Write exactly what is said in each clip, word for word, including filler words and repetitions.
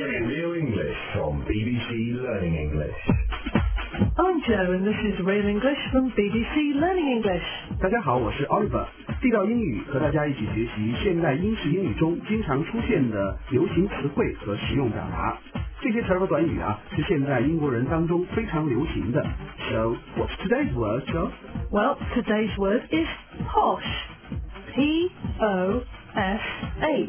Real English from B B C Learning English. I'm Joe and this is Real English from B B C Learning English. 大家好，我是 Oliver， 地道英语和大家一起学习现代英式英语中经常出现的流行词汇和实用表达。这些词儿和短语啊，是现在英国人当中非常流行的。So, what's today's word, Joe? Well, today's word is posh. P O S H.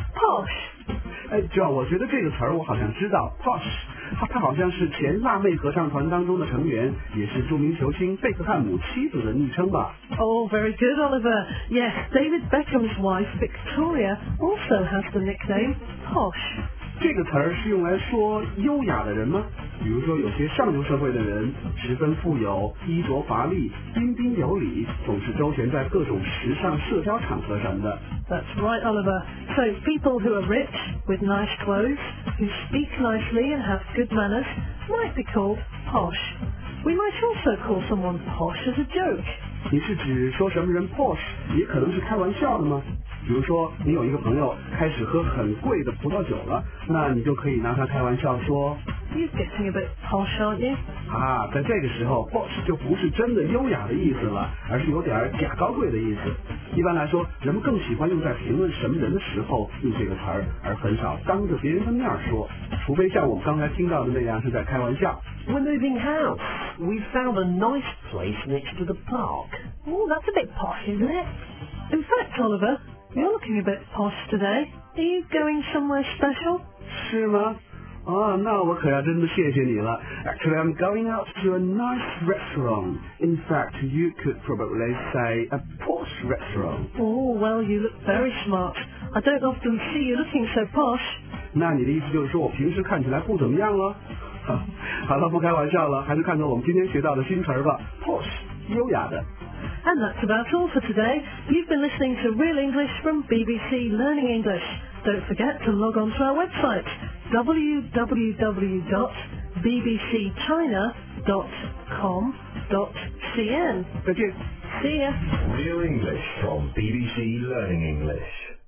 Posh. 哎 ，Joe， 我觉得这个词儿我好像知道 ，posh， 它它好像是前辣妹合唱团当中的成员，也是著名球星贝克汉姆妻子的昵称吧。 Oh, very good, Oliver. Yes, David Beckham's wife, Victoria, also has the nickname posh. 这个词儿是用来说优雅的人吗？比如说有些上流社会的人十分富有，衣着华丽，彬彬有礼，总是周旋在各种时尚社交场合什么的。 That's right, Oliver. So people who are rich, with nice clothes, who speak nicely and have good manners, might be called posh. We might also call someone posh as a joke. 你是指说什么人 posh 也可能是开玩笑的吗？比如说你有一个朋友开始喝很贵的葡萄酒了，那你就可以拿他开玩笑说 You're getting a bit posh, aren't you? 啊，在这个时候 posh 就不是真的优雅的意思了，而是有点假高贵的意思。一般来说，人们更喜欢用在评论什么人的时候用这个词儿，而很少当着别人的面说，除非像我们刚才听到的那样是在开玩笑。 We're moving house. We found a nice place next to the park. Oh, that's a bit posh, isn't it? In fact, Oliver, you're looking a bit posh today. Are you going somewhere special? 是吗？啊，那我可要真的谢谢你了。Actually, I'm going out to a nice restaurant. In fact, you could probably say a posh restaurant. Oh, well, you look very smart. I don't often see you looking so posh. 那你的意思就是说我平时看起来不怎么样了？好了，不开玩笑了，还是看看我们今天学到的新词儿吧。Posh， 优雅的。 And that's about all for today. You've been listening to Real English from B B C Learning English. Don't forget to log on to our website, w w w dot b b c china dot com dot c n. 再见。 See ya. Real English from B B C Learning English.